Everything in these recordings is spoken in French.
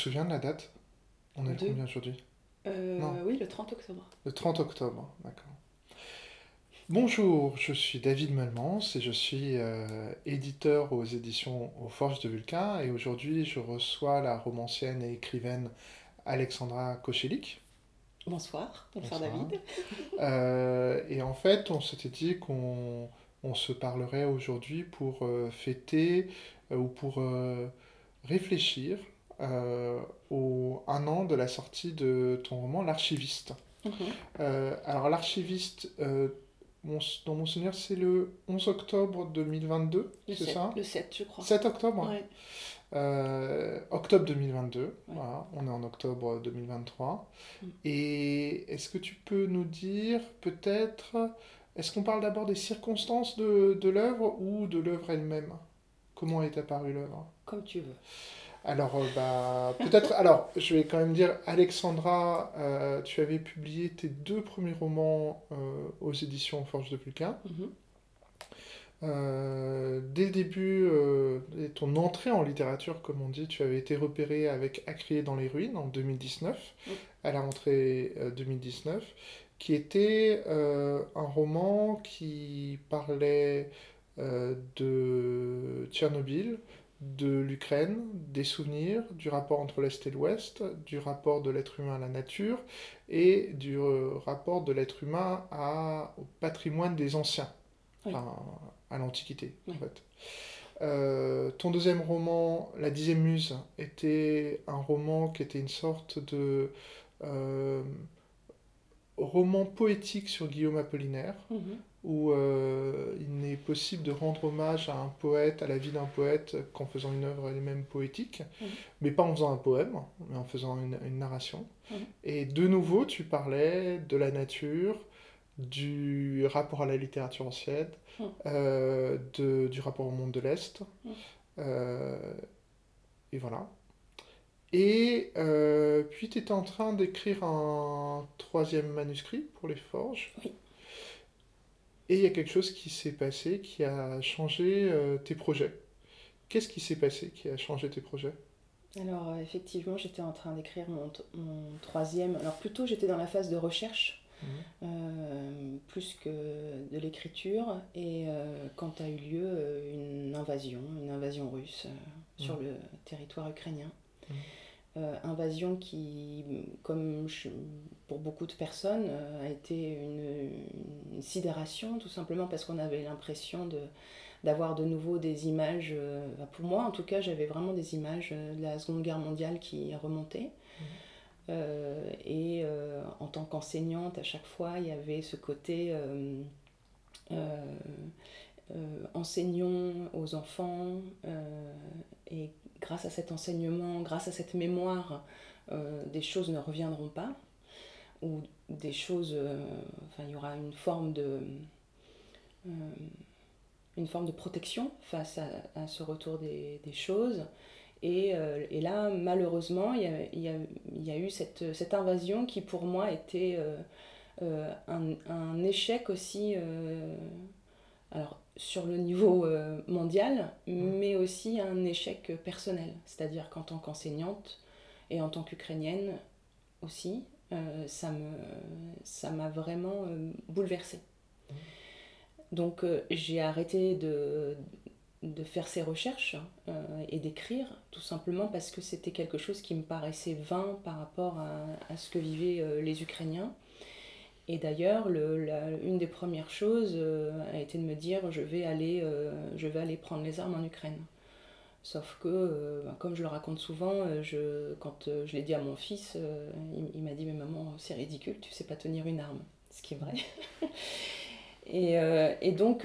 souviens de la date? On est le De... combien aujourd'hui? Non, oui, le 30 octobre. le 30 octobre, d'accord. Bonjour, je suis David Melmans et je suis éditeur aux éditions Aux Forges de Vulcain et aujourd'hui je reçois la romancienne et écrivaine Alexandra Kochelik. Bonsoir Bonsoir. David. Et en fait, on s'était dit qu'on se parlerait aujourd'hui pour fêter ou pour réfléchir au un an de la sortie de ton roman L'Archiviste. Mhm. Alors l'Archiviste, dans mon souvenir, c'est le 11 octobre 2022, Le c'est 7, ça? le 7, je crois. 7 octobre? Ouais, Octobre 2022, ouais. voilà, on est en octobre 2023. Mm. Et est-ce que tu peux nous dire peut-être, est-ce qu'on parle d'abord des circonstances de l'œuvre ou de l'œuvre elle-même? Comment est apparue l'œuvre? Comme tu veux. Alors, peut-être, alors, je vais quand même dire, Alexandra, tu avais publié tes deux premiers romans aux éditions Forge de Vulcain. Mhm. Dès le début, dès ton entrée en littérature, comme on dit, tu avais été repéré avec À crier dans les ruines en 2019, Mm. à la rentrée 2019, qui était un roman qui parlait de Tchernobyl, de l'Ukraine, des souvenirs, du rapport entre l'Est et l'Ouest, du rapport de l'être humain à la nature et du rapport de l'être humain au patrimoine des anciens, Oui, enfin à l'Antiquité en oui. fait. Ton deuxième roman, La Dixième Muse, était un roman qui était une sorte de euh, roman poétique sur Guillaume Apollinaire, Mhm. où il n'est possible de rendre hommage à un poète, à la vie d'un poète, qu'en faisant une œuvre elle-même poétique, Mhm. mais pas en faisant un poème, mais en faisant une narration. Mhm. Et de nouveau, tu parlais de la nature, du rapport à la littérature ancienne, Mhm. du rapport au monde de l'Est, Mhm. euh, et voilà. Et puis tu étais en train d'écrire un troisième manuscrit pour les Forges, Oui. et il y a quelque chose qui s'est passé qui a changé tes projets. Qu'est-ce qui s'est passé qui a changé tes projets? Alors, effectivement, j'étais en train d'écrire mon troisième. Alors, plutôt, j'étais dans la phase de recherche, Mhm, plus que de l'écriture. Et quand a eu lieu une invasion russe sur mhm, le territoire ukrainien. mhm, Invasion qui, pour beaucoup de personnes, a été une sidération, tout simplement parce qu'on avait l'impression d'avoir de nouveau des images, pour moi en tout cas, j'avais vraiment des images de la Seconde Guerre mondiale qui remontaient. Et en tant qu'enseignante, à chaque fois, il y avait ce côté euh, enseignons aux enfants, et grâce à cet enseignement, grâce à cette mémoire, des choses ne reviendront pas, ou des choses, enfin, il y aura euh, une forme de protection face à ce retour des choses. Et là, malheureusement, il y a eu cette invasion qui, pour moi, était un échec aussi, alors, sur le niveau mondial, mhm, mais aussi un échec personnel. C'est-à-dire qu'en tant qu'enseignante et en tant qu'ukrainienne aussi, ça m'a vraiment bouleversée. Donc j'ai arrêté de faire ces recherches et d'écrire, tout simplement parce que c'était quelque chose qui me paraissait vain par rapport à ce que vivaient les Ukrainiens. Et d'ailleurs, une des premières choses a été de me dire je vais aller prendre les armes en Ukraine. Sauf que, comme je le raconte souvent, quand je l'ai dit à mon fils, il m'a dit mais maman, c'est ridicule, tu sais pas tenir une arme. Ce qui est vrai. Et donc,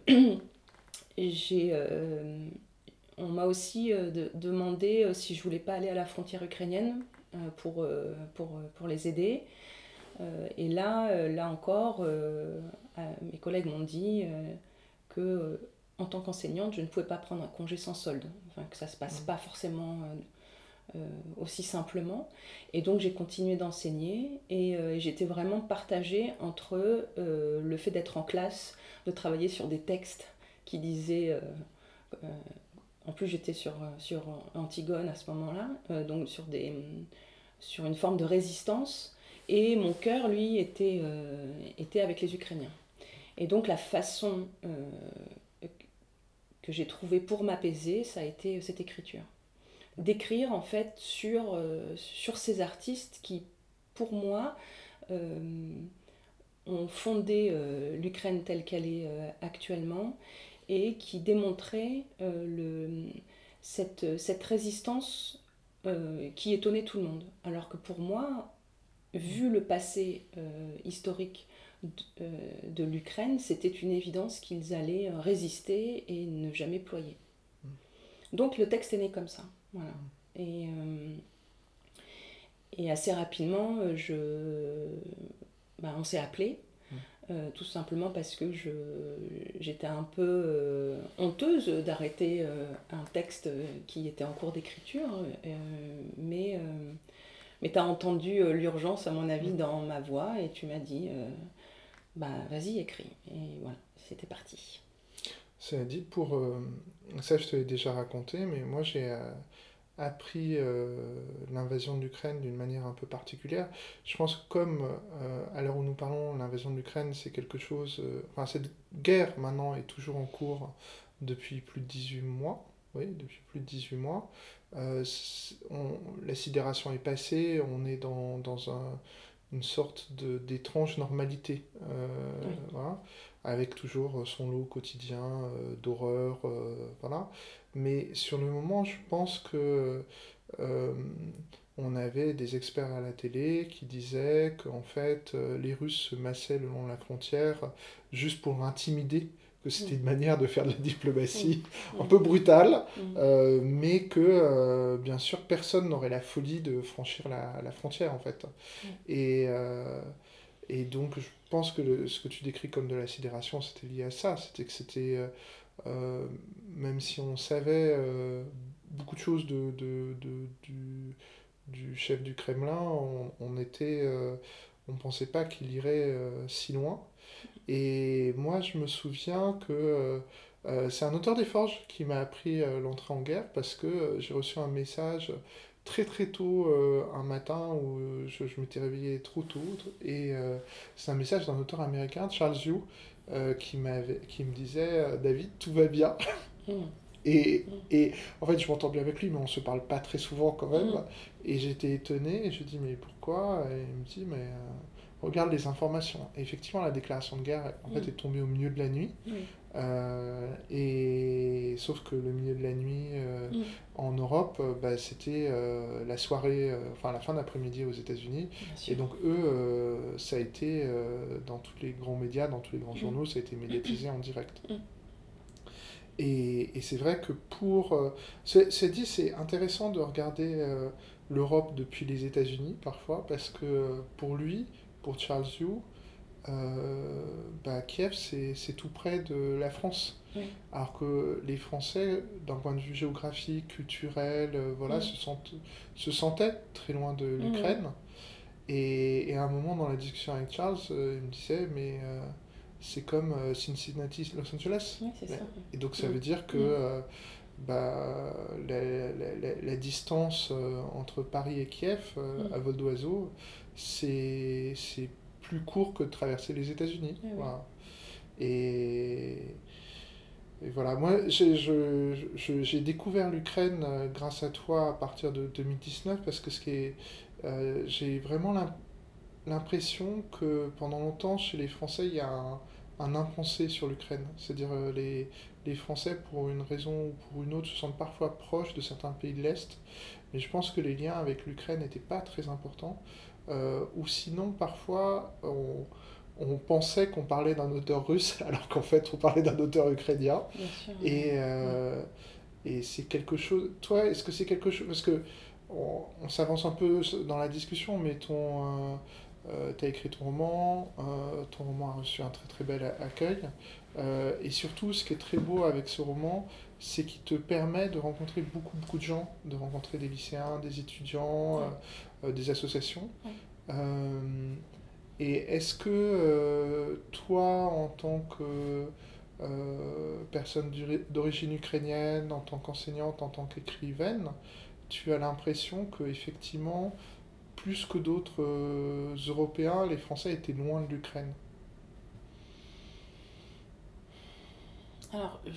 j'ai, on m'a aussi demandé si je voulais pas aller à la frontière ukrainienne pour les aider. Et là encore, mes collègues m'ont dit que, en tant qu'enseignante, je ne pouvais pas prendre un congé sans solde, enfin, que ça ne se passe mhm, pas forcément aussi simplement. Et donc j'ai continué d'enseigner et j'étais vraiment partagée entre le fait d'être en classe, de travailler sur des textes qui disaient En plus, j'étais sur Antigone à ce moment-là, donc sur une forme de résistance. Et mon cœur, lui, était avec les Ukrainiens. Et donc la façon que j'ai trouvée pour m'apaiser, ça a été cette écriture. D'écrire en fait sur ces artistes qui, pour moi, ont fondé l'Ukraine telle qu'elle est actuellement et qui démontraient cette résistance qui étonnait tout le monde. Alors que pour moi, vu le passé historique de l'Ukraine, c'était une évidence qu'ils allaient résister et ne jamais ployer. Donc le texte est né comme ça. Voilà. Et assez rapidement, on s'est appelé, tout simplement parce que j'étais un peu honteuse d'arrêter un texte qui était en cours d'écriture, mais tu as entendu l'urgence, à mon avis, dans ma voix, et tu m'as dit, vas-y, écris. Et voilà, c'était parti. Ça dit pour... ça, je te l'ai déjà raconté, mais moi, j'ai appris l'invasion de l'Ukraine d'une manière un peu particulière. Je pense que comme, à l'heure où nous parlons, l'invasion de l'Ukraine, c'est quelque chose... cette guerre, maintenant, est toujours en cours depuis plus de 18 mois. Oui, depuis plus de 18 mois. La sidération est passée, on est dans une sorte d'étrange normalité. Oui. Voilà, avec toujours son lot quotidien d'horreur, voilà. Mais sur le moment, je pense que on avait des experts à la télé qui disaient qu'en fait, les Russes se massaient le long de la frontière juste pour intimider, que c'était une manière de faire de la diplomatie un peu brutale, mais que, bien sûr, personne n'aurait la folie de franchir la frontière, en fait. Et donc, je pense que ce que tu décris comme de la sidération, c'était lié à ça. Même si on savait beaucoup de choses du chef du Kremlin, on pensait pas qu'il irait si loin. Et moi, je me souviens que c'est un auteur des Forges qui m'a appris l'entrée en guerre parce que j'ai reçu un message très très tôt un matin où je m'étais réveillé trop tôt et c'est un message d'un auteur américain, Charles Yu, qui me disait David, tout va bien. Et en fait, je m'entends bien avec lui, mais on se parle pas très souvent quand même. Et j'étais étonné et je dis mais pourquoi? Et il me dit mais regarde les informations. Et effectivement, la déclaration de guerre en fait, est tombée au milieu de la nuit. Et sauf que le milieu de la nuit en Europe, c'était la soirée, enfin la fin d'après-midi aux États-Unis. Et donc eux, ça a été dans tous les grands médias, dans tous les grands journaux, ça a été médiatisé en direct. Et c'est vrai que c'est intéressant de regarder l'Europe depuis les États-Unis parfois, parce que pour lui, pour Charles Yu, Kiev, c'est tout près de la France. Alors que les Français, d'un point de vue géographique, culturel, se sentaient très loin de l'Ukraine. Et à un moment dans la discussion avec Charles, il me disait, mais c'est comme Cincinnati, Los Angeles. Oui, c'est ça. Et donc ça veut dire que la distance entre Paris et Kiev, à vol d'oiseau, c'est plus court que de traverser les États-Unis. Voilà. Et voilà, moi j'ai découvert l'Ukraine grâce à toi à partir de 2019 parce que j'ai vraiment l'impression que pendant longtemps chez les Français il y a un impensé sur l'Ukraine. C'est-à-dire les Français pour une raison ou pour une autre se sentent parfois proches de certains pays de l'Est, mais je pense que les liens avec l'Ukraine n'étaient pas très importants. Ou sinon parfois on pensait qu'on parlait d'un auteur russe alors qu'en fait on parlait d'un auteur ukrainien. Bien sûr, Et c'est quelque chose... Toi, est-ce que c'est quelque chose... Parce que on s'avance un peu dans la discussion, mais tu as écrit ton roman a reçu un très très bel accueil. Et surtout, ce qui est très beau avec ce roman, c'est qu'il te permet de rencontrer beaucoup beaucoup de gens, de rencontrer des lycéens, des étudiants, des associations. Et est-ce que toi, en tant que personne d'origine ukrainienne, en tant qu'enseignante, en tant qu'écrivaine, tu as l'impression que effectivement, plus que d'autres Européens, les Français étaient loin de l'Ukraine. Alors,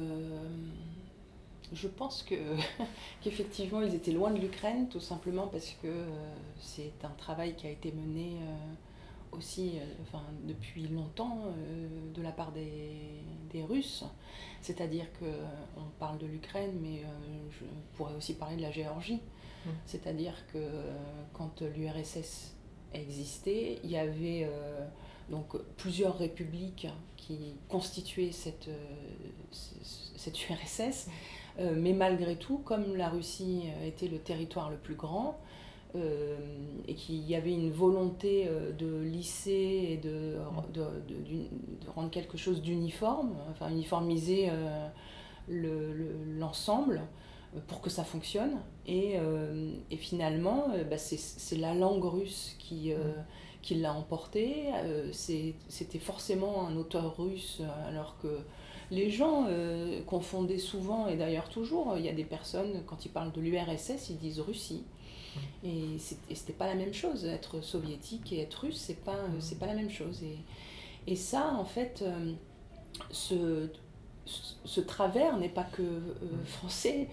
je pense que qu'effectivement, ils étaient loin de l'Ukraine, tout simplement parce que c'est un travail qui a été mené aussi enfin, depuis longtemps de la part des Russes. C'est-à-dire qu'on parle de l'Ukraine, mais je pourrais aussi parler de la Géorgie. C'est-à-dire que quand l'URSS existait, il y avait donc plusieurs républiques qui constituaient cette URSS, mais malgré tout, comme la Russie était le territoire le plus grand, et qu'il y avait une volonté de lisser et de rendre quelque chose d'uniforme, enfin uniformiser l'ensemble pour que ça fonctionne. Et finalement, c'est la langue russe qui l'a emporté. C'était forcément un auteur russe, alors que les gens confondaient souvent, et d'ailleurs toujours, il y a des personnes, quand ils parlent de l'URSS, ils disent Russie. Et c'était pas la même chose. Être soviétique et être russe, c'est pas la même chose. Et ça, en fait, ce travers n'est pas que français.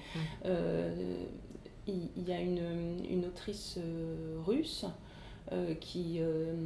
Il y a une autrice russe qui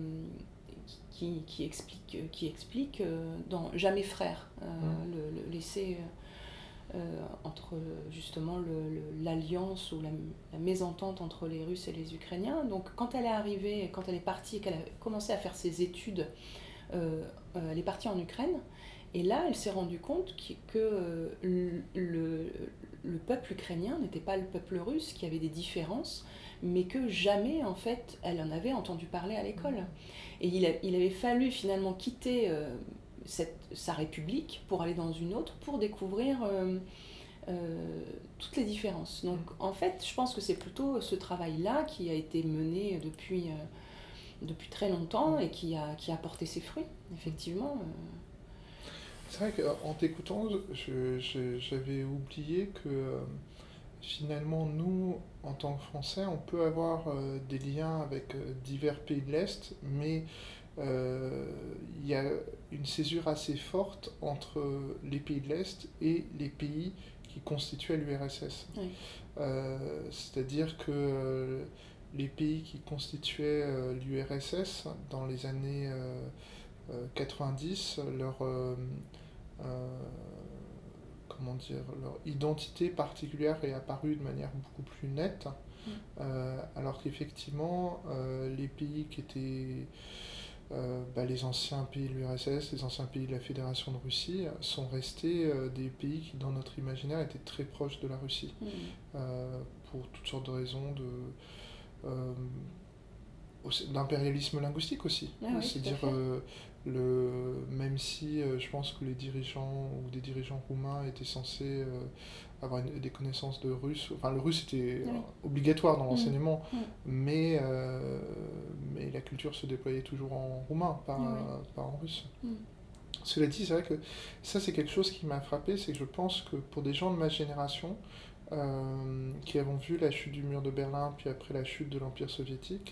explique dans Jamais frères, l'essai entre justement l'alliance ou la mésentente entre les Russes et les Ukrainiens. Donc quand elle est arrivée, quand elle est partie et qu'elle a commencé à faire ses études, elle est partie en Ukraine. Et là, elle s'est rendue compte que le peuple ukrainien n'était pas le peuple russe, qu'il y avait des différences, mais que jamais, en fait, elle en avait entendu parler à l'école. Et il avait fallu finalement quitter sa république pour aller dans une autre, pour découvrir toutes les différences. Donc, en fait, je pense que c'est plutôt ce travail-là qui a été mené depuis très longtemps et qui a porté ses fruits, effectivement. C'est vrai qu'en t'écoutant, j'avais oublié que finalement, nous, en tant que Français, on peut avoir des liens avec divers pays de l'Est, mais il y a une césure assez forte entre les pays de l'Est et les pays qui constituaient l'URSS. Oui. C'est-à-dire que les pays qui constituaient l'URSS dans les années 90, comment dire, leur identité particulière est apparue de manière beaucoup plus nette, alors qu'effectivement, les pays qui étaient les anciens pays de l'URSS, les anciens pays de la Fédération de Russie, sont restés des pays qui, dans notre imaginaire, étaient très proches de la Russie, pour toutes sortes de raisons d'impérialisme linguistique aussi. Oui, c'est-à-dire même si je pense que les dirigeants ou des dirigeants roumains étaient censés avoir des connaissances de russe, enfin le russe était obligatoire dans l'enseignement, mais la culture se déployait toujours en roumain, pas en russe. Cela dit, c'est vrai que ça c'est quelque chose qui m'a frappé, c'est que je pense que pour des gens de ma génération, qui avons vu la chute du mur de Berlin, puis après la chute de l'Empire soviétique,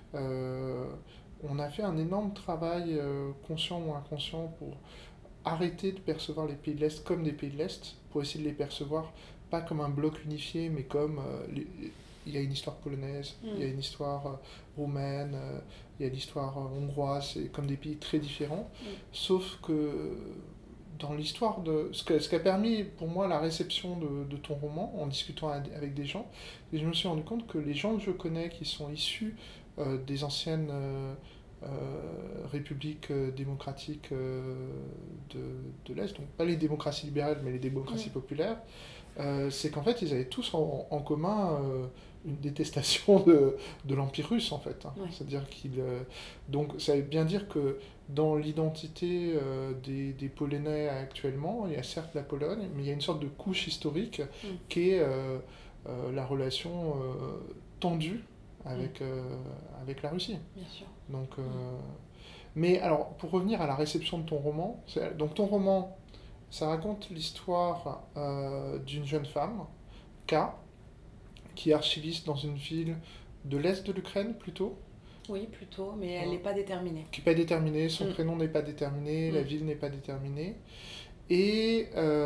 on a fait un énorme travail, conscient ou inconscient, pour arrêter de percevoir les pays de l'Est comme des pays de l'Est, pour essayer de les percevoir pas comme un bloc unifié, mais comme il y a une histoire polonaise, il y a une histoire roumaine, il y a l'histoire hongroise, c'est comme des pays très différents, sauf que dans l'histoire de ce qui a permis pour moi la réception de ton roman, en discutant avec des gens, et je me suis rendu compte que les gens que je connais qui sont issus des anciennes républiques démocratiques de l'Est, donc pas les démocraties libérales mais les démocraties populaires, c'est qu'en fait ils avaient tous en commun une détestation de l'Empire russe en fait. C'est-à-dire donc ça veut bien dire que dans l'identité des Polonais actuellement, il y a certes la Pologne, mais il y a une sorte de couche historique qui est la relation tendue avec la Russie. Bien sûr. Donc, Mais alors, pour revenir à la réception de ton roman, donc ton roman, ça raconte l'histoire d'une jeune femme, K, qui est archiviste dans une ville de l'Est de l'Ukraine plutôt, Oui, plutôt, mais elle n'est pas déterminée. qui n'est pas déterminée, son Mm. prénom n'est pas déterminé, la Mm. ville n'est pas déterminée. Et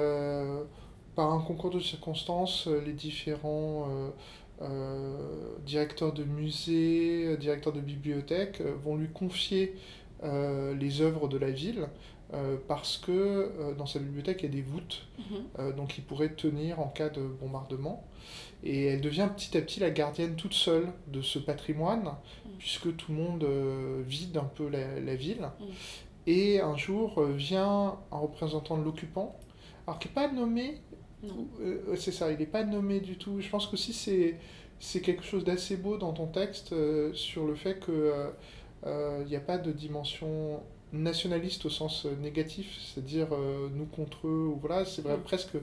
par un concours de circonstances, les différents directeurs de musées, directeurs de bibliothèques vont lui confier les œuvres de la ville parce que dans sa bibliothèque il y a des voûtes, Mhm. donc il pourrait tenir en cas de bombardement. Et elle devient petit à petit la gardienne toute seule de ce patrimoine, Mm. puisque tout le monde vide un peu la ville. Mm. Et un jour vient un représentant de l'occupant, alors qui n'est pas nommé, Non. c'est ça, il n'est pas nommé du tout. Je pense qu'aussi c'est quelque chose d'assez beau dans ton texte sur le fait que il n'y a pas de dimension nationaliste au sens négatif, c'est-à-dire nous contre eux, ou voilà, c'est vrai, Mm. presque,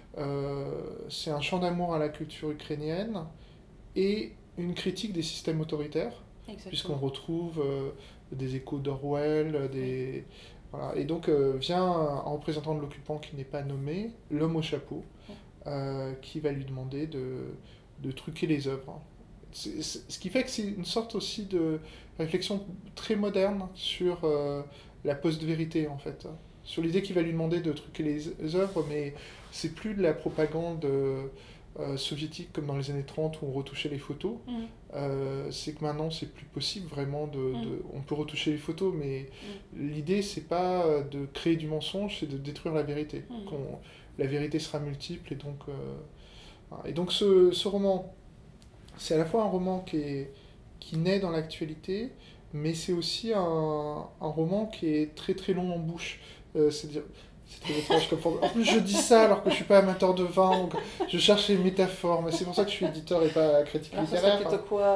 c'est un chant d'amour à la culture ukrainienne et une critique des systèmes autoritaires, puisqu'on Exactement. retrouve des échos d'Orwell, Oui. voilà. Et donc vient un représentant de l'occupant qui n'est pas nommé, l'homme au chapeau, Oui. qui va lui demander de truquer les œuvres. Ce qui fait que c'est une sorte aussi de réflexion très moderne sur la post-vérité, en fait. Sur l'idée qu'il va lui demander de truquer les œuvres, mais c'est plus de la propagande soviétique comme dans les années 30 où on retouchait les photos. Mm. C'est que maintenant c'est plus possible vraiment Mm. on peut retoucher les photos, mais Mm. l'idée c'est pas de créer du mensonge, c'est de détruire la vérité. Mm. La vérité sera multiple, et donc voilà. Et donc ce roman, c'est à la fois un roman qui naît dans l'actualité, mais c'est aussi un roman qui est très très long en bouche. C'est-à-dire, c'est très étrange comme forme. En plus, je dis ça alors que je suis pas amateur de vin, donc je cherche les métaphores, mais c'est pour ça que je suis éditeur et pas critique Alors, ce serait littéraire. plutôt quoi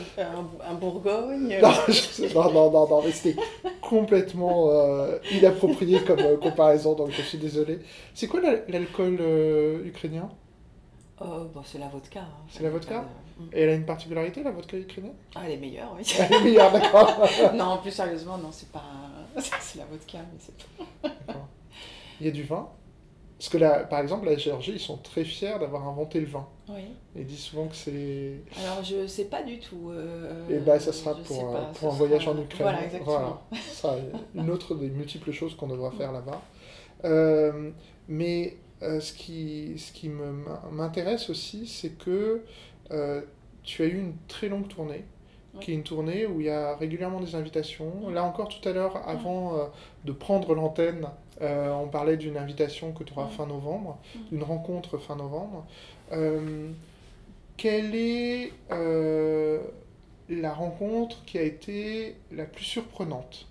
un Bourgogne Non, non, mais c'était complètement inapproprié comme comparaison, donc je suis désolé. C'est quoi l'alcool ukrainien? Bon, c'est la vodka. Hein. C'est la Il y a pas vodka? de- Mm. Et elle a une particularité, la vodka ukrainienne? Ah, elle est meilleure, oui. Elle est meilleure, d'accord. Non, plus sérieusement, non, c'est pas. C'est la vodka, mais c'est pas. D'accord. Il y a du vin. Parce que là, par exemple, la Géorgie, ils sont très fiers d'avoir inventé le vin. Oui. Ils disent souvent que c'est... Alors, je sais pas du tout. Et bah, ça sera Je pour, sais pas, pour ce un voyage sera- en Ukraine. Voilà, exactement. Voilà. Ce sera une autre des multiples choses qu'on devra faire là-bas. Euh, mais ce qui m'intéresse aussi, c'est que tu as eu une très longue tournée, Oui. qui est une tournée où il y a régulièrement des invitations. Là encore, tout à l'heure, Mm. avant de prendre l'antenne, on parlait d'une invitation que tu auras Mm. fin novembre, Mm. d'une rencontre fin novembre. Euh, Quelle est la rencontre qui a été la plus surprenante?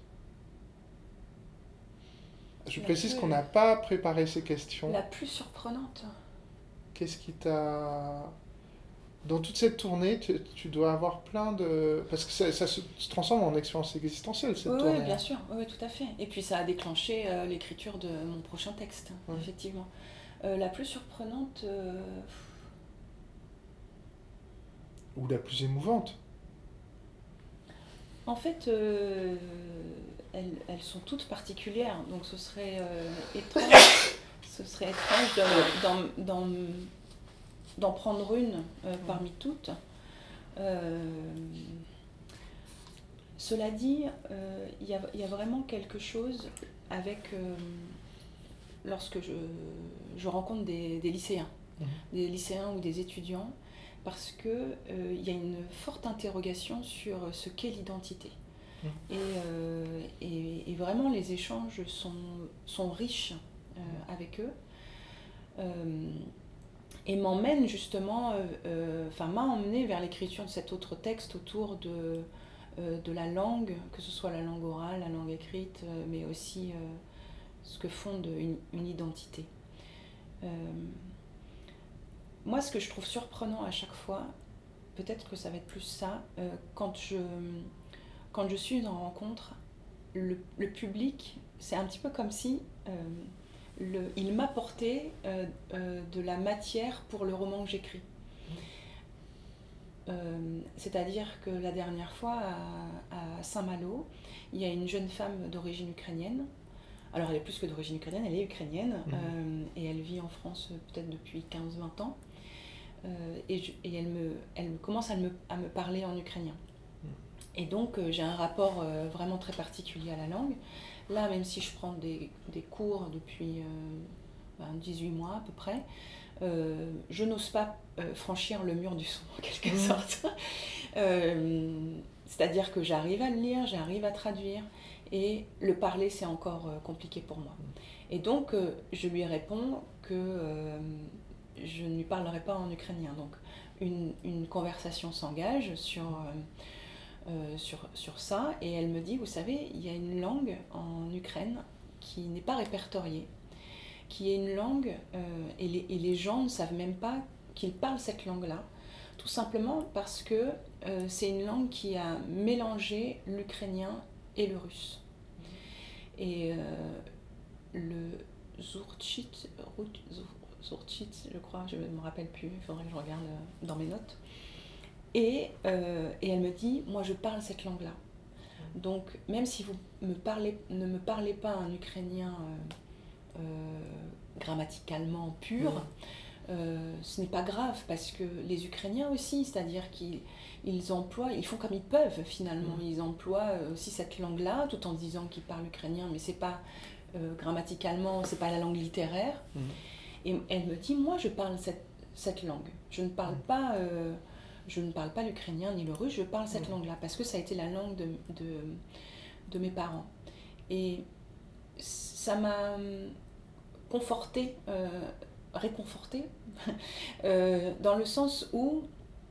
Je La précise plus- qu'on n'a pas préparé ces questions. La plus surprenante. Qu'est-ce qui t'a... Dans toute cette tournée, tu dois avoir plein de... Parce que ça se transforme en expérience existentielle, cette Oui, tournée. oui, bien sûr, oui, tout à fait. Et puis ça a déclenché l'écriture de mon prochain texte, Ouais. effectivement. La plus surprenante, Ou la plus émouvante. en fait, elles sont toutes particulières, donc ce serait étrange, ce serait étrange d'en prendre une parmi toutes. Cela dit, il y a vraiment quelque chose avec lorsque je rencontre des lycéens, Mhm. des lycéens ou des étudiants, parce que il y a une forte interrogation sur ce qu'est l'identité. Mhm. Et vraiment, les échanges sont riches avec eux. Et m'emmène justement, m'a emmené vers l'écriture de cet autre texte autour de la langue, que ce soit la langue orale, la langue écrite, mais aussi ce que fonde une identité. Moi, ce que je trouve surprenant à chaque fois, peut-être que ça va être plus ça, quand je suis en rencontre, le public, c'est un petit peu comme si il m'apportait de la matière pour le roman que j'écris. C'est-à-dire que la dernière fois, à Saint-Malo, il y a une jeune femme d'origine ukrainienne. Alors elle est plus que d'origine ukrainienne, elle est ukrainienne, et elle vit en France peut-être depuis 15-20 ans. Et elle commence à me parler en ukrainien. Et donc j'ai un rapport vraiment très particulier à la langue. Là, même si je prends des cours depuis 18 mois à peu près, je n'ose pas franchir le mur du son en quelque sorte. C'est-à-dire que j'arrive à le lire, j'arrive à traduire, et le parler c'est encore compliqué pour moi. Et donc je lui réponds que je ne lui parlerai pas en ukrainien. Donc une conversation s'engage sur ça, et elle me dit, vous savez, il y a une langue en Ukraine qui n'est pas répertoriée, qui est une langue, et les gens ne savent même pas qu'ils parlent cette langue-là, tout simplement parce que c'est une langue qui a mélangé l'ukrainien et le russe. Et le Zurchit, je crois, je ne me rappelle plus, il faudrait que je regarde dans mes notes. Et elle me dit, moi je parle cette langue-là. Donc même si vous ne me parlez pas un ukrainien grammaticalement pur, ce n'est pas grave, parce que les Ukrainiens aussi, c'est-à-dire qu'ils emploient, ils font comme ils peuvent finalement, ils emploient aussi cette langue-là, tout en disant qu'ils parlent ukrainien, mais c'est pas grammaticalement, c'est pas la langue littéraire. Et elle me dit, moi je parle cette langue, je ne parle pas l'ukrainien ni le russe, je parle cette langue-là, parce que ça a été la langue de mes parents. Et ça m'a réconfortée, dans le sens où,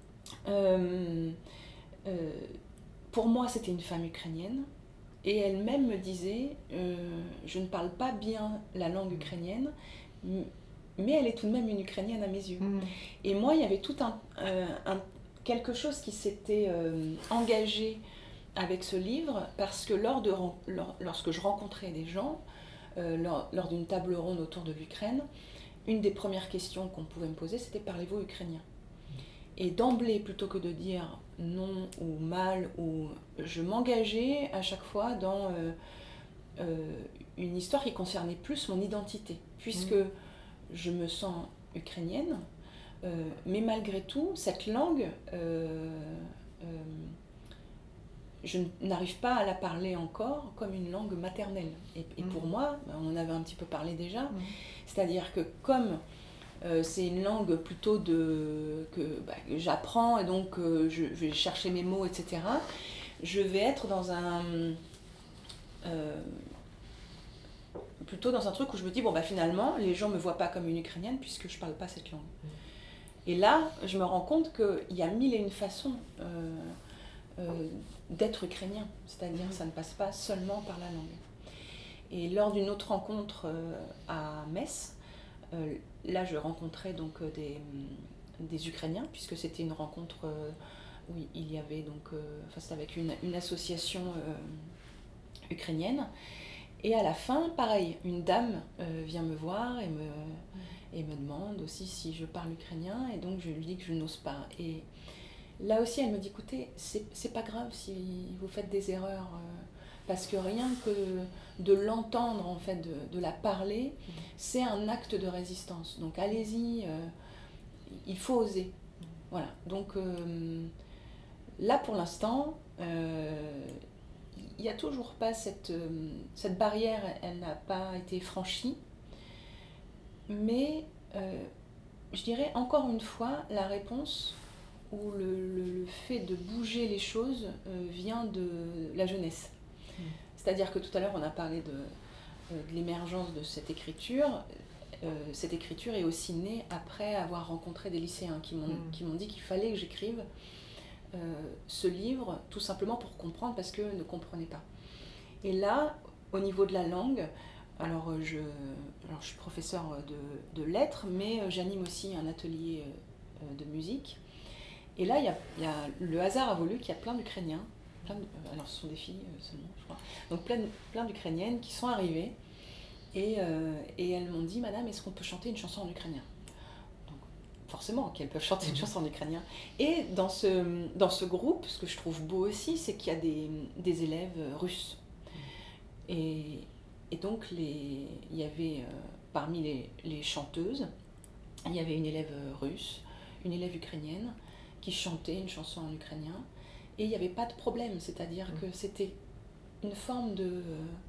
pour moi, c'était une femme ukrainienne, et elle-même me disait, je ne parle pas bien la langue ukrainienne, mais elle est tout de même une Ukrainienne à mes yeux. Et moi, il y avait tout quelque chose qui s'était engagé avec ce livre, parce que lorsque je rencontrais des gens, lors d'une table ronde autour de l'Ukraine, une des premières questions qu'on pouvait me poser, c'était « Parlez-vous ukrainien ?» Et d'emblée, plutôt que de dire non ou mal, je m'engageais à chaque fois dans une histoire qui concernait plus mon identité, puisque je me sens ukrainienne, mais malgré tout, cette langue, je n'arrive pas à la parler encore comme une langue maternelle. Et pour moi, on en avait un petit peu parlé déjà, c'est-à-dire que comme c'est une langue plutôt que j'apprends, et donc je vais chercher mes mots, etc., je vais être plutôt dans un truc où je me dis, finalement, les gens ne me voient pas comme une Ukrainienne puisque je ne parle pas cette langue. Et là, je me rends compte qu'il y a mille et une façons d'être ukrainien, c'est-à-dire ça ne passe pas seulement par la langue. Et lors d'une autre rencontre à Metz, là je rencontrais donc des Ukrainiens, puisque c'était une rencontre où il y avait donc, c'était avec une association ukrainienne. Et à la fin, pareil, une dame vient me voir et me demande aussi si je parle ukrainien, et donc je lui dis que je n'ose pas. Et là aussi, elle me dit, écoutez, c'est pas grave si vous faites des erreurs, parce que rien que de l'entendre, en fait, de la parler, c'est un acte de résistance. Donc allez-y, il faut oser. Voilà. Donc là, pour l'instant, il n'y a toujours pas cette barrière, elle n'a pas été franchie, mais je dirais encore une fois, la réponse ou le fait de bouger les choses vient de la jeunesse. C'est-à-dire que tout à l'heure on a parlé de l'émergence de cette écriture. Cette écriture est aussi née après avoir rencontré des lycéens qui m'ont dit qu'il fallait que j'écrive ce livre, tout simplement pour comprendre, parce qu'eux ne comprenaient pas. Et là, au niveau de la langue, alors je suis professeure de lettres, mais j'anime aussi un atelier de musique. Et là, le hasard a voulu qu'il y a plein d'Ukrainiens, alors ce sont des filles seulement, je crois, donc plein d'Ukrainiennes qui sont arrivées, et elles m'ont dit, Madame, est-ce qu'on peut chanter une chanson en ukrainien? Donc, forcément qu'elles peuvent chanter une chanson en ukrainien. Et dans ce groupe, ce que je trouve beau aussi, c'est qu'il y a des élèves russes. Et donc, il y avait parmi les chanteuses, il y avait une élève russe, une élève ukrainienne, qui chantait une chanson en ukrainien. Et il n'y avait pas de problème, c'est-à-dire que c'était une forme de...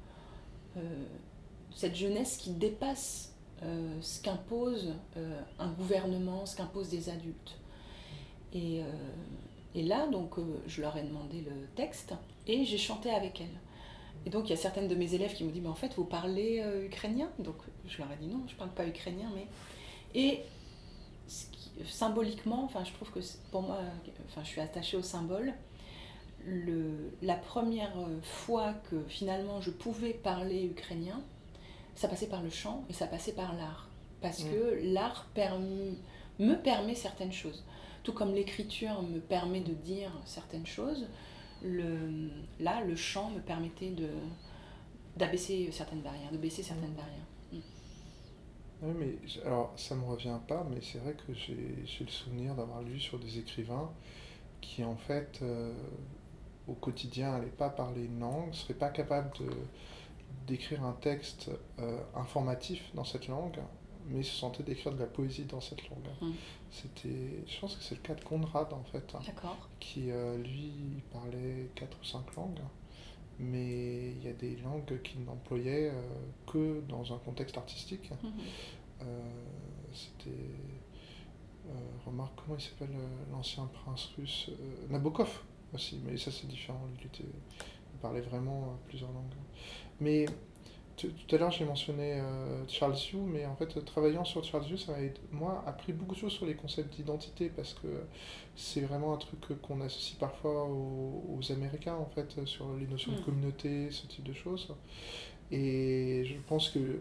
cette jeunesse qui dépasse ce qu'impose un gouvernement, ce qu'imposent des adultes. Et là, donc, je leur ai demandé le texte et j'ai chanté avec elles. Et donc, il y a certaines de mes élèves qui m'ont dit « Mais en fait, vous parlez ukrainien ?» Donc, je leur ai dit « Non, je ne parle pas ukrainien, mais... » Et symboliquement, enfin, je trouve que pour moi, enfin, je suis attachée au symbole. La première fois que finalement je pouvais parler ukrainien, ça passait par le chant et ça passait par l'art. Parce que l'art me permet certaines choses. Tout comme l'écriture me permet de dire certaines choses, le chant me permettait d'abaisser certaines barrières, de baisser certaines barrières. Oui, mais alors ça me revient pas, mais c'est vrai que j'ai le souvenir d'avoir lu sur des écrivains qui en fait au quotidien n'allaient pas parler une langue, ne seraient pas capables d'écrire un texte informatif dans cette langue, mais se sentaient d'écrire de la poésie dans cette langue. Je pense que c'est le cas de Conrad en fait, qui lui parlait 4 ou 5 langues, mais il y a des langues qu'il n'employait que dans un contexte artistique. C'était... remarque, comment il s'appelle l'ancien prince russe Nabokov aussi, mais ça c'est différent, il parlait vraiment plusieurs langues. Mais tout à l'heure j'ai mentionné Charles Yu, mais en fait travaillant sur Charles Yu, ça m'a moi appris beaucoup de choses sur les concepts d'identité, parce que c'est vraiment un truc qu'on associe parfois aux Américains en fait, sur les notions de communauté, ce type de choses. Et je pense que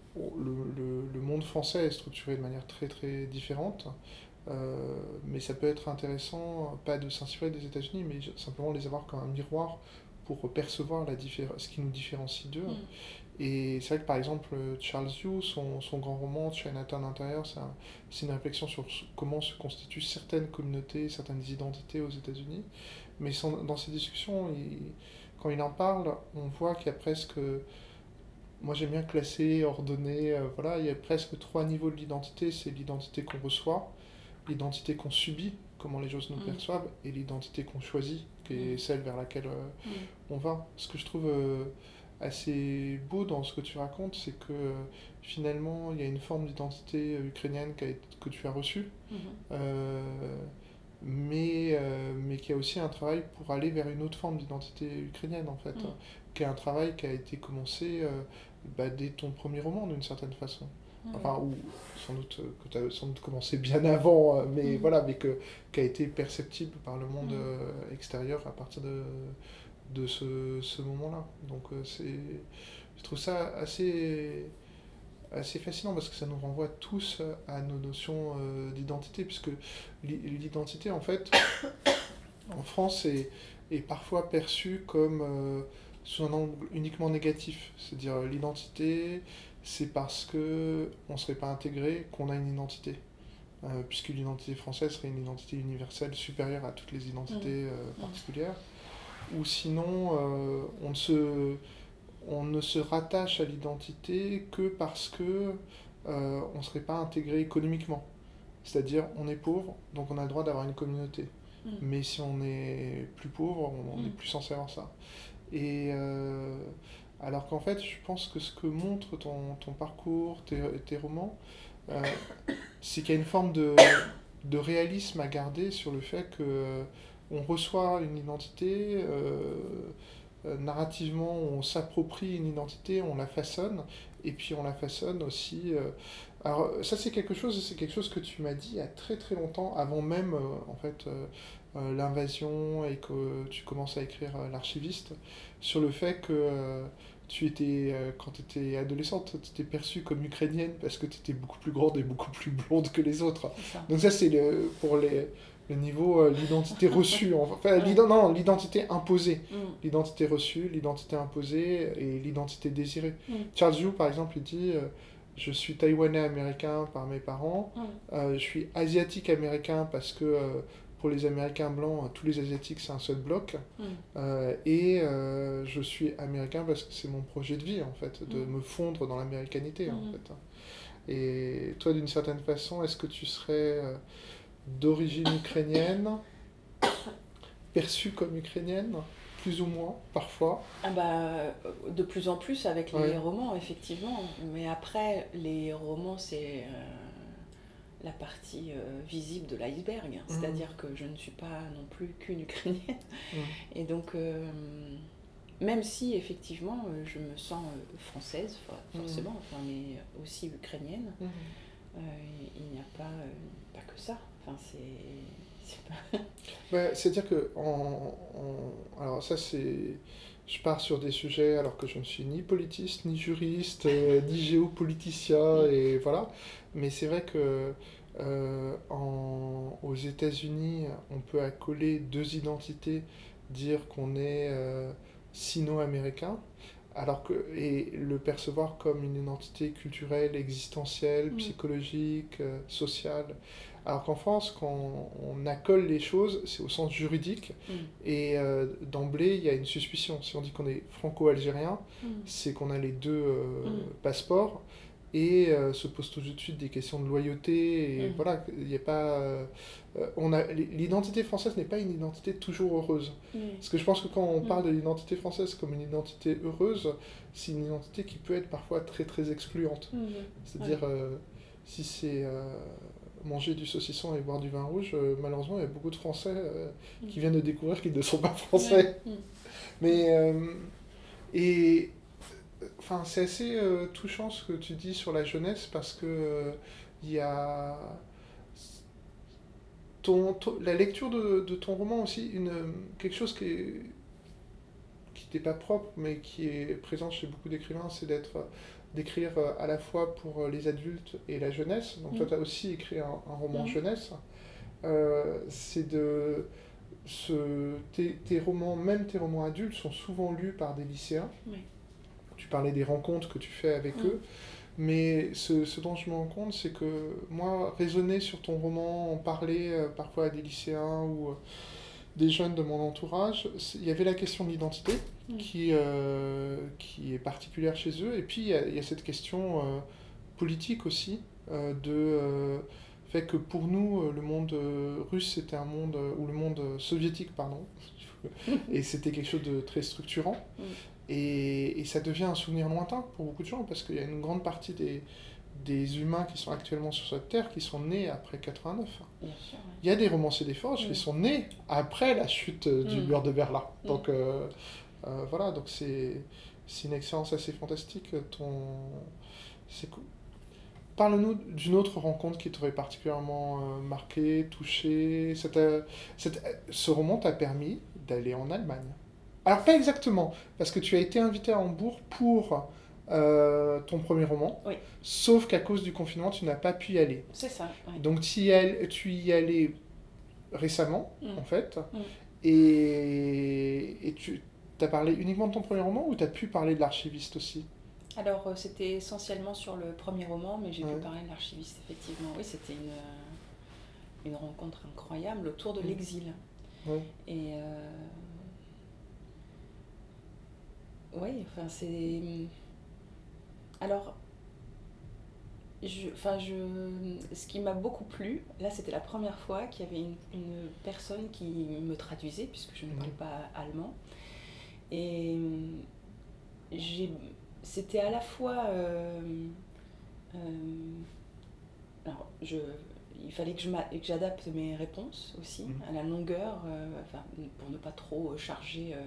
le monde français est structuré de manière très très différente. Mais ça peut être intéressant, pas de s'inspirer des États-Unis, mais simplement les avoir comme un miroir pour percevoir ce qui nous différencie d'eux. Et c'est vrai que par exemple, Charles Yu, son grand roman, Chinatown intérieur, c'est une réflexion sur comment se constituent certaines communautés, certaines identités aux États-Unis. Mais dans ces discussions, quand il en parle, on voit qu'il y a presque... Moi j'aime bien classer, ordonner, voilà, il y a presque 3 niveaux de l'identité. C'est l'identité qu'on reçoit, l'identité qu'on subit, comment les choses nous perçoivent, et l'identité qu'on choisit, qui est celle vers laquelle on va. Ce que je trouve assez beau dans ce que tu racontes, c'est que finalement il y a une forme d'identité ukrainienne que tu as reçue, mais qu'il y a aussi un travail pour aller vers une autre forme d'identité ukrainienne en fait, qui est un travail qui a été commencé dès ton premier roman d'une certaine façon. Enfin, ou sans doute que tu as sans doute commencé bien avant, mais voilà, mais qui a été perceptible par le monde extérieur à partir de ce moment-là. Donc je trouve ça assez fascinant, parce que ça nous renvoie tous à nos notions d'identité, puisque l'identité, en fait, en France, est parfois perçue comme sous un angle uniquement négatif. C'est-à-dire l'identité, c'est parce qu'on ne serait pas intégré qu'on a une identité. Puisque l'identité française serait une identité universelle supérieure à toutes les identités particulières. Ou sinon, on ne se rattache à l'identité que parce que on ne serait pas intégré économiquement. C'est-à-dire, on est pauvre, donc on a le droit d'avoir une communauté. Mais si on est plus pauvre, on n'est plus censé avoir ça. Et alors qu'en fait, je pense que ce que montre ton parcours, tes romans, c'est qu'il y a une forme de réalisme à garder sur le fait que on reçoit une identité, narrativement on s'approprie une identité, on la façonne, et puis on la façonne aussi... alors ça c'est quelque chose que tu m'as dit il y a très très longtemps, avant même en fait l'invasion, et que tu commences à écrire l'archiviste, sur le fait que tu étais, quand tu étais adolescente, tu étais perçue comme ukrainienne parce que tu étais beaucoup plus grande et beaucoup plus blonde que les autres. Donc ça c'est pour le niveau l'identité reçue, enfin l'identité imposée, l'identité reçue, l'identité imposée et l'identité désirée. Charles Yu par exemple il dit je suis taïwanais américain par mes parents, je suis asiatique américain parce que pour les Américains blancs, tous les Asiatiques c'est un seul bloc, et je suis américain parce que c'est mon projet de vie en fait, de me fondre dans l'américanité en fait. Et toi d'une certaine façon, est-ce que tu serais d'origine ukrainienne, perçue comme ukrainienne, plus ou moins, parfois? Ah bah, de plus en plus avec les romans, effectivement. Mais après, les romans, c'est la partie visible de l'iceberg. C'est-à-dire que je ne suis pas non plus qu'une Ukrainienne. Et donc, même si, effectivement, je me sens française, forcément, mais aussi ukrainienne, il n'y a pas que ça. Enfin, c'est-à-dire que, alors ça c'est... Je pars sur des sujets alors que je ne suis ni politiste, ni juriste, ni géopoliticien, et voilà. Mais c'est vrai que aux États-Unis, on peut accoler deux identités, dire qu'on est sino-américain, et le percevoir comme une identité culturelle, existentielle, psychologique, sociale. Alors qu'en France, quand on accole les choses, c'est au sens juridique, et d'emblée, il y a une suspicion. Si on dit qu'on est franco-algérien, c'est qu'on a les deux passeports, et se posent tout de suite des questions de loyauté, et voilà, il n'y a pas... l'identité française n'est pas une identité toujours heureuse. Parce que je pense que quand on parle de l'identité française comme une identité heureuse, c'est une identité qui peut être parfois très très excluante. C'est-à-dire, si c'est... manger du saucisson et boire du vin rouge, malheureusement, il y a beaucoup de Français qui viennent de découvrir qu'ils ne sont pas Français. Mais, et, enfin, c'est assez touchant ce que tu dis sur la jeunesse, parce que il y a la lecture de ton roman aussi, quelque chose qui t'est pas propre, mais qui est présent chez beaucoup d'écrivains, c'est d'écrire à la fois pour les adultes et la jeunesse. Donc toi, tu as aussi écrit un roman jeunesse. C'est de... tes romans, même tes romans adultes, sont souvent lus par des lycéens. Tu parlais des rencontres que tu fais avec eux. Mais ce dont je me rends compte, c'est que moi, raisonner sur ton roman, en parler parfois à des lycéens ou des jeunes de mon entourage, il y avait la question de l'identité qui est particulière chez eux. Et puis, il y a cette question politique aussi, fait que pour nous, le monde russe, c'était un monde, ou le monde soviétique, pardon, et c'était quelque chose de très structurant. Et ça devient un souvenir lointain pour beaucoup de gens, parce qu'il y a une grande partie des humains qui sont actuellement sur cette terre qui sont nés après 89. Bien sûr, Il y a des romanciers des Forges qui sont nés après la chute du mur de Berlin. Donc voilà, donc c'est une expérience assez fantastique. Parle-nous d'une autre rencontre qui t'aurait particulièrement marqué, touché. Ce roman t'a permis d'aller en Allemagne. Alors pas exactement, parce que tu as été invité à Hambourg pour ton premier roman, sauf qu'à cause du confinement, tu n'as pas pu y aller. C'est ça. Donc tu y allais récemment, en fait, et tu as parlé uniquement de ton premier roman, ou tu as pu parler de l'archiviste aussi? Alors, c'était essentiellement sur le premier roman, mais j'ai pu parler de l'archiviste, effectivement. Oui, c'était une rencontre incroyable autour de l'exil. Et oui, enfin, c'est... Alors, ce qui m'a beaucoup plu, là, c'était la première fois qu'il y avait une personne qui me traduisait, puisque je ne parle pas allemand. Et c'était à la fois... alors, il fallait que j'adapte mes réponses aussi, à la longueur, pour ne pas trop charger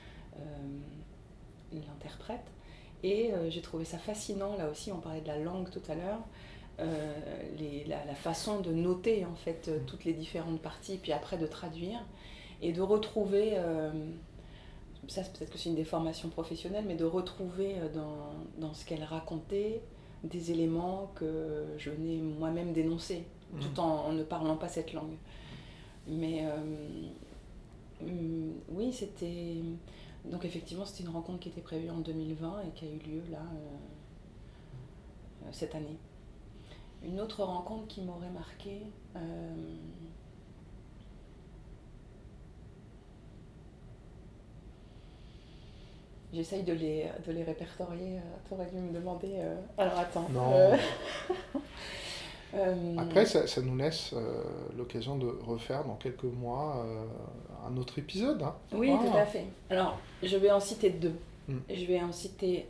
l'interprète. Et j'ai trouvé ça fascinant, là aussi, on parlait de la langue tout à l'heure, la façon de noter, en fait, toutes les différentes parties, puis après de traduire, et de retrouver... ça c'est peut-être que c'est une déformation professionnelle, mais de retrouver dans ce qu'elle racontait des éléments que je venais moi-même dénoncer, tout en ne parlant pas cette langue. Mais oui, c'était... Donc effectivement, c'était une rencontre qui était prévue en 2020 et qui a eu lieu là cette année. Une autre rencontre qui m'aurait marquée, j'essaye de les répertorier. T'aurais dû me demander. Alors attends. Non. Après, ça nous laisse l'occasion de refaire dans quelques mois un autre épisode. Hein. Oui, tout à fait. Alors, je vais en citer deux. Mm. Je vais en citer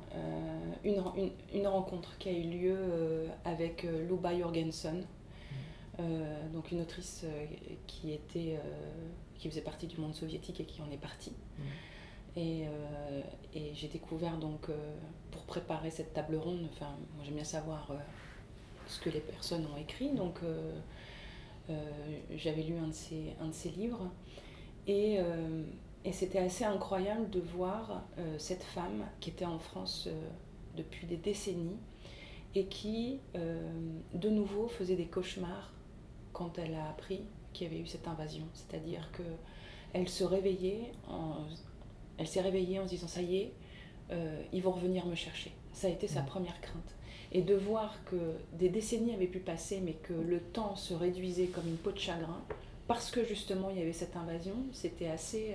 une rencontre qui a eu lieu avec Luba Jorgensen, donc une autrice qui faisait partie du monde soviétique et qui en est partie. Et j'ai découvert donc, pour préparer cette table ronde, enfin, moi j'aime bien savoir ce que les personnes ont écrit, donc j'avais lu un de ses livres, et c'était assez incroyable de voir cette femme qui était en France depuis des décennies et qui, de nouveau, faisait des cauchemars quand elle a appris qu'il y avait eu cette invasion. C'est-à-dire qu'elle s'est réveillée en se disant « ça y est, ils vont revenir me chercher ». Ça a été sa première crainte. Et de voir que des décennies avaient pu passer, mais que le temps se réduisait comme une peau de chagrin, parce que justement il y avait cette invasion, c'était assez...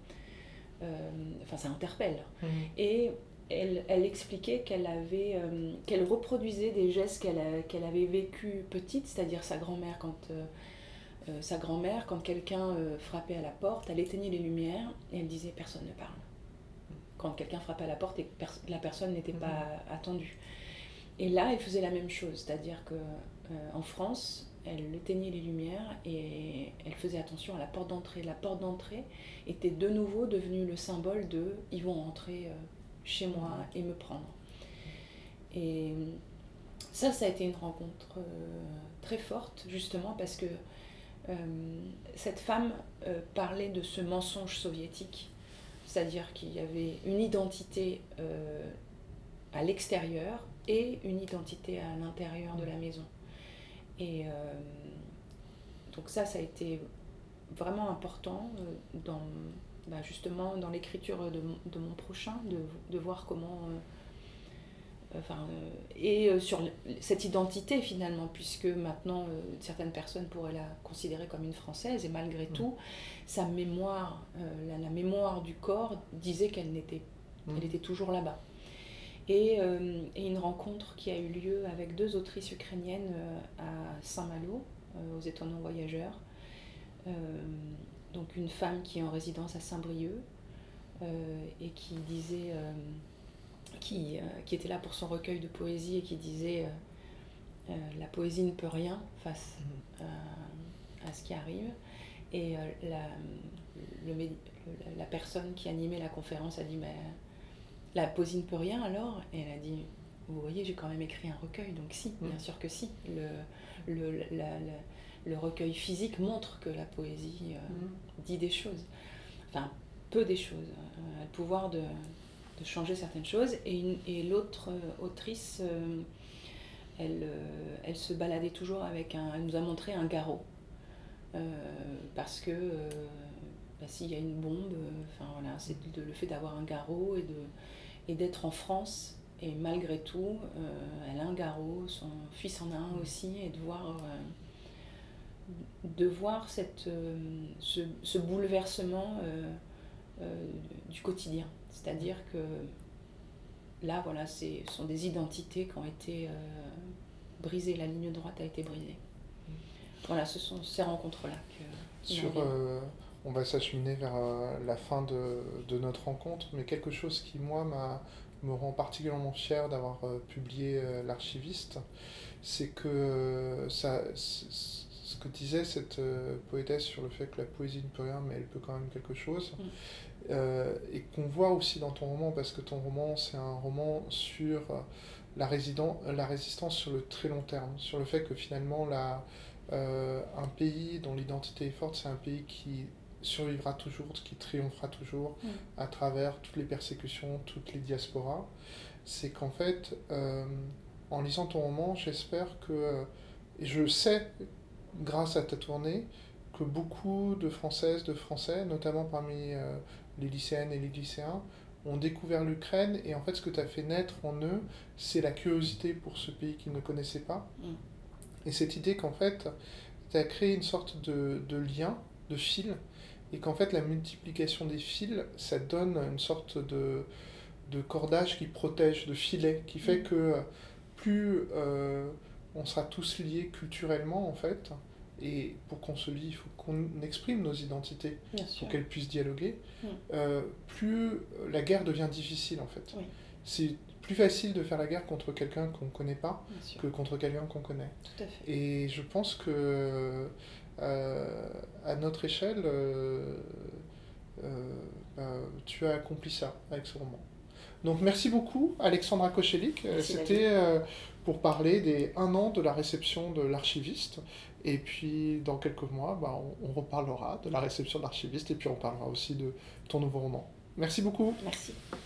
ça interpelle. Et elle expliquait qu'elle reproduisait des gestes qu'elle avait vécus petite, c'est-à-dire sa grand-mère quand quelqu'un frappait à la porte, elle éteignait les lumières et elle disait « personne ne parle ». Quand quelqu'un frappait à la porte et que la personne n'était pas attendue. Et là, elle faisait la même chose, c'est-à-dire qu'en France, elle éteignait les lumières et elle faisait attention à la porte d'entrée. La porte d'entrée était de nouveau devenue le symbole de « ils vont rentrer chez moi et me prendre ». Et ça a été une rencontre très forte, justement parce que cette femme parlait de ce mensonge soviétique, c'est-à-dire qu'il y avait une identité à l'extérieur et une identité à l'intérieur de la maison. Et donc ça a été vraiment important justement dans l'écriture de mon prochain, de voir comment... sur cette identité finalement, puisque maintenant certaines personnes pourraient la considérer comme une Française, et malgré tout, sa mémoire, la mémoire du corps disait qu'elle était toujours là-bas. Et une rencontre qui a eu lieu avec deux autrices ukrainiennes à Saint-Malo, aux Étonnants Voyageurs. Donc une femme qui est en résidence à Saint-Brieuc et qui disait... qui était là pour son recueil de poésie et qui disait la poésie ne peut rien face à ce qui arrive. Et la personne qui animait la conférence a dit mais la poésie ne peut rien alors? Et elle a dit vous voyez, j'ai quand même écrit un recueil, donc si, bien sûr que si. Le recueil physique montre que la poésie dit des choses, enfin peu des choses, a le pouvoir de changer certaines choses. Et l'autre autrice, elle se baladait toujours elle nous a montré un garrot, parce que s'il y a une bombe, c'est le fait d'avoir un garrot et d'être en France, et malgré tout, elle a un garrot, son fils en a un aussi, et de voir ce bouleversement du quotidien. C'est-à-dire que là, voilà, ce sont des identités qui ont été brisées, la ligne droite a été brisée. Voilà, ce sont ces rencontres-là on va s'acheminer vers la fin de notre rencontre, mais quelque chose qui, moi, me rend particulièrement fier d'avoir publié L'Archiviste, c'est que ce que disait cette poétesse sur le fait que la poésie ne peut rien, mais elle peut quand même quelque chose, et qu'on voit aussi dans ton roman, parce que ton roman, c'est un roman sur la résistance sur le très long terme, sur le fait que finalement, un pays dont l'identité est forte, c'est un pays qui survivra toujours, qui triomphera toujours à travers toutes les persécutions, toutes les diasporas. C'est qu'en fait, en lisant ton roman, j'espère que, et je sais, grâce à ta tournée, que beaucoup de Françaises, de Français, notamment parmi les lycéennes et les lycéens, ont découvert l'Ukraine, et en fait ce que tu as fait naître en eux, c'est la curiosité pour ce pays qu'ils ne connaissaient pas. Et cette idée qu'en fait, tu as créé une sorte de lien, de fil, et qu'en fait la multiplication des fils, ça donne une sorte de cordage qui protège, de filet, qui fait que plus on sera tous liés culturellement en fait, et pour qu'on se lie, il faut qu'on exprime nos identités pour qu'elles puissent dialoguer, plus la guerre devient difficile en fait. Oui. C'est plus facile de faire la guerre contre quelqu'un qu'on ne connaît pas que contre quelqu'un qu'on connaît. Tout à fait. Et je pense que à notre échelle, tu as accompli ça avec ce roman. Donc merci beaucoup Alexandra Kochelik. C'était pour parler des 1 an de la réception de l'archiviste. Et puis dans quelques mois, on reparlera de la réception de l'archiviste et puis on parlera aussi de ton nouveau roman. Merci beaucoup. Merci.